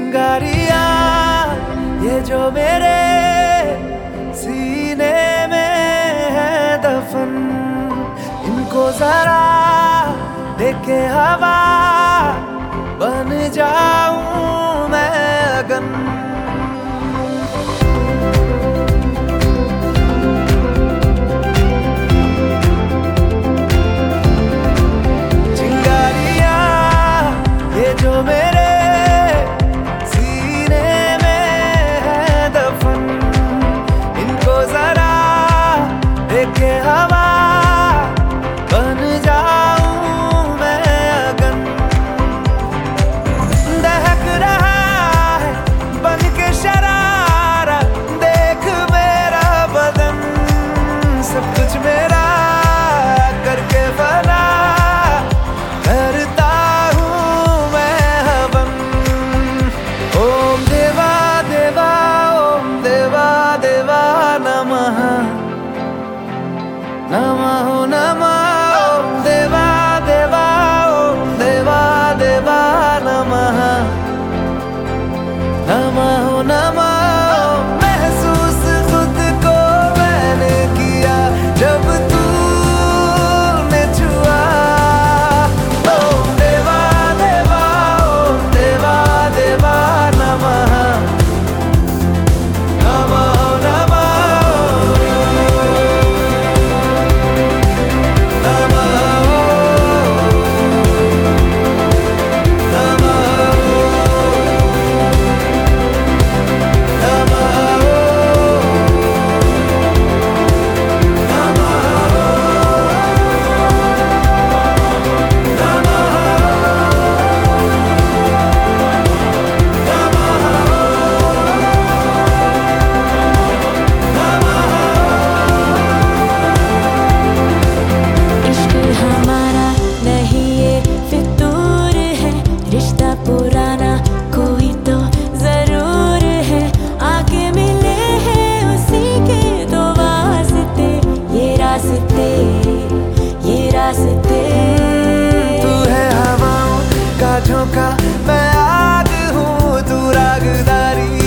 चिंगारियां ये जो मेरे सीने में है दफन, इनको जरा देखे हवा बन जाऊं मैं अगन। चिंगारियां ये जो मेरे सीने में है दफन, इनको जरा देखे हवा बन जाऊं मैं अगन। दहक रहा है बन के शरारा, देख मेरा बदन सब कुछ मेरा करके फना करता हूँ मैं हवन। ओम देवा देवा ओम देवा देवा नमः नमः नमः। ओम देवा देवा ओम देवा देवा नमः नमः नमः। महसूस खुद को मैंने किया जब तूने छुआ। ओम देवा देवा ओम देवा देवा नमः नमः नमः पुराना कोई तो जरूर है, आके मिले हैं उसी के दो वास्ते, ये रास्ते ये रास्ते। तू है हवाओं का झोंका मैं आग हूँ, तू रागदारी